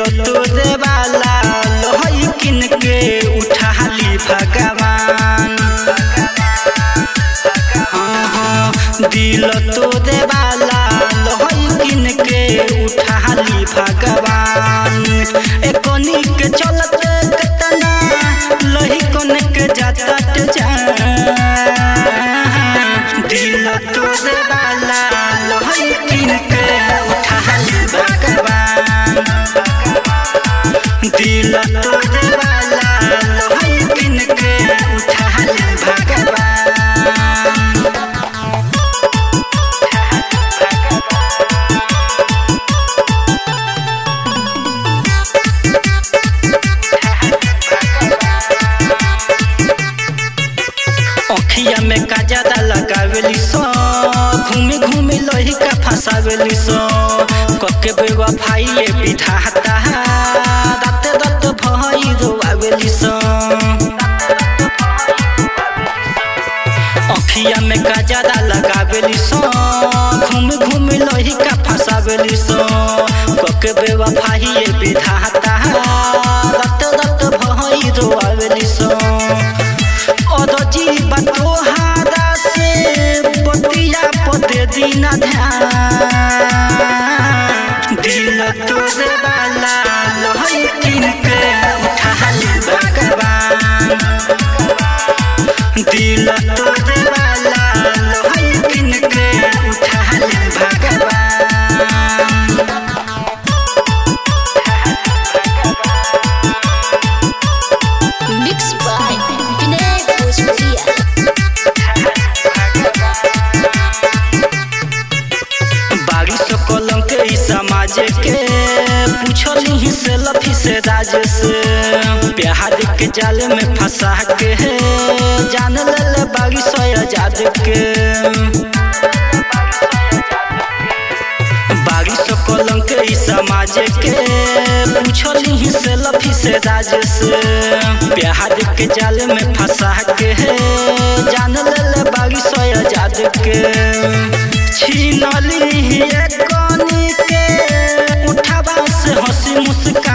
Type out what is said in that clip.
तोरे वाला लोहई किन के उठाली भगवान। दिल तोरे वाला लोहई किन के उठाली भगवान। एकोनी के चलते कतना लोही कोन के जाता दिल तोरे वाला लोहई किन के उठाली भगवान। दिल तोरे वाला लोहई किन के उठाली भगवान। अखिया में काजरा लगावेली सो घूमे घूमे लोही का फंसावेली सो कके बेवफाई ये विधाता रात रात भई रोआवेली सो। अखिया में काजरा लगावेली सो घूमे घूमे लोही का फंसावेली सो कके बेवफाई ये विधाता रात रात भई रोआवेली सो। और जीवा तोहारा से बतिया पते दीना ध्यान। दिल तोरे वाला लोहई किन के उठाली भगवान। दिल तोरे वाला लोहई किन के उठाली भगवान। Mixed by Vinay Bhojpuria. बारिश कलम के ई समाज के पूछली से लफी से राज से प्यार के जाल में फंसा के जान ले बारिश आजाद के। बारिश कलम के ई समाज के पूछली से लफी से राज से प्यार के जाल में फंसा के जान ले बारिश आजाद के। छीनली कोनी के उठावा से हंसी मुस्कान।